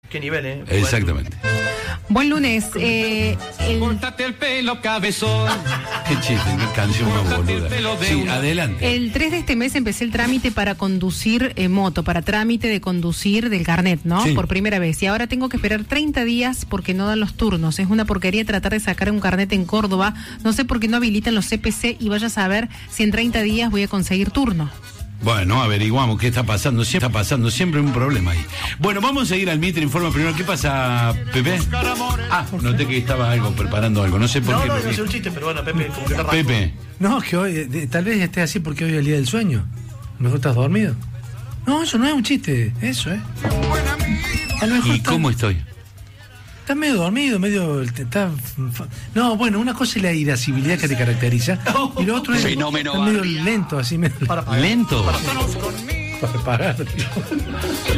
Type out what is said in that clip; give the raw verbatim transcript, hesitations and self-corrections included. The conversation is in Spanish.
Qué nivel, ¿eh? Exactamente. Buen lunes. Eh, el... Córtate el pelo, cabezón. Qué chiste, qué canción más boluda. Sí, adelante. El tres de este mes empecé el trámite para conducir eh, moto, para trámite de conducir del carnet, ¿no? Sí. Por primera vez. Y ahora tengo que esperar treinta días porque no dan los turnos. Es una porquería tratar de sacar un carnet en Córdoba. No sé por qué no habilitan los C P C y vaya a saber si en treinta días voy a conseguir turno. Bueno, averiguamos qué está pasando. Siempre está pasando siempre un problema ahí. Bueno, vamos a seguir al Mitre Informa primero. ¿Qué pasa, Pepe? Ah, noté que estabas algo, preparando algo. No sé por No, qué. no, Pepe. no es un chiste, pero bueno, Pepe, como que te arrancó. Pepe. No, que hoy, de, tal vez esté así porque hoy es el día del sueño. ¿Mejor estás dormido? No, eso no es un chiste, eso, ¿eh? A lo mejor ¿Y está- cómo estoy? Estás medio dormido, medio... Está, no, bueno, una cosa es la irascibilidad que te caracteriza y lo otro es... Fenómeno estás medio Barbie. lento, así medio... Para pagar. ¿Lento? Para parar, tío.